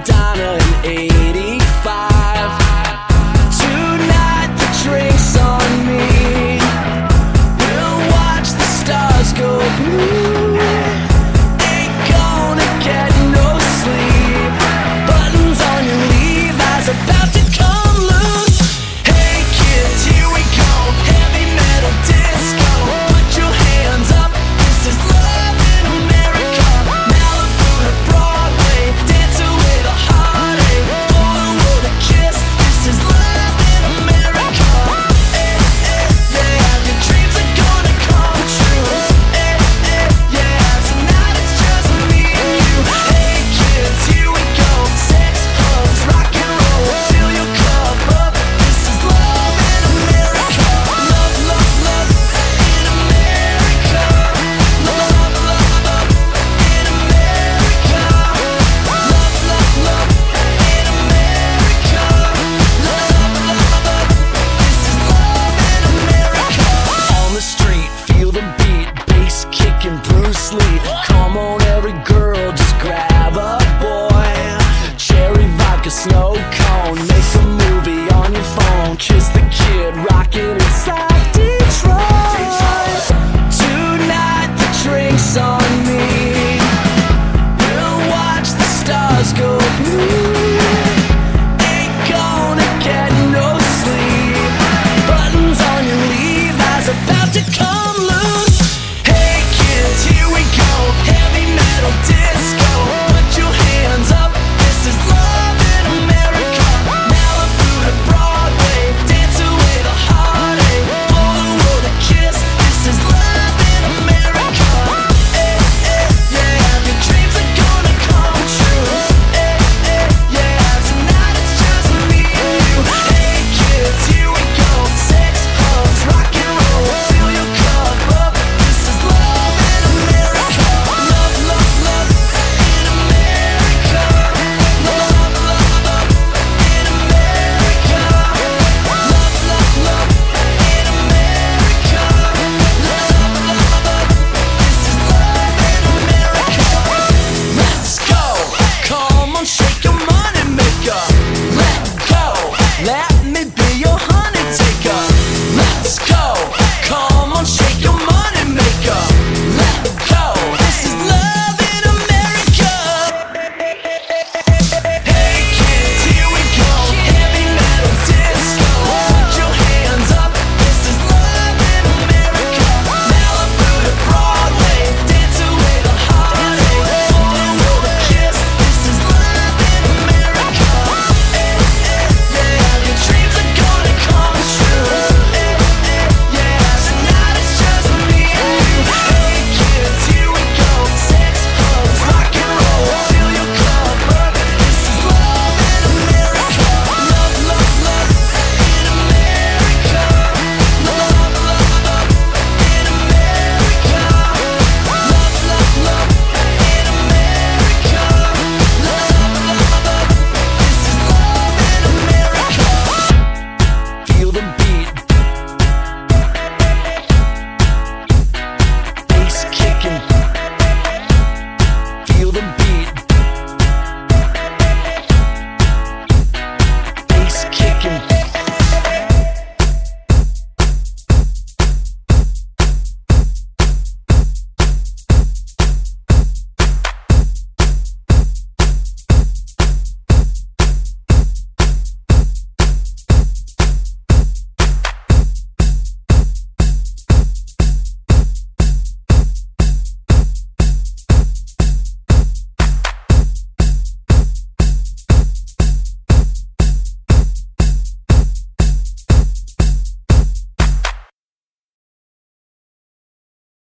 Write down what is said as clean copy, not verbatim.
Madonna in '85. Tonight the drink's on me. We'll watch the stars go blue. Ain't gonna get no sleep. Buttons on your Levi's about to come loose. Hey kids, here we go. Heavy metal disco. Put your hands up. This is love in America. Malibu to Broadway. Dance away the heartache. Pour the world a kiss. This is love in America. Hey, hey, yeah. Your dreams are gonna come true. Hey, hey, yeah. Tonight it's just me and you. Hey kids, here we go. Sex, hugs, rock and roll. Fill your cup up. This is love in America. Love, love, love in America. Love, love, love in America. Love, love, love in America. Love, love, love. This is love in America. On the street, feel the beat, bass kicking Bruce Lee. Come on, every girl, just grab a boy. Cherry vodka, snow cone, make a move.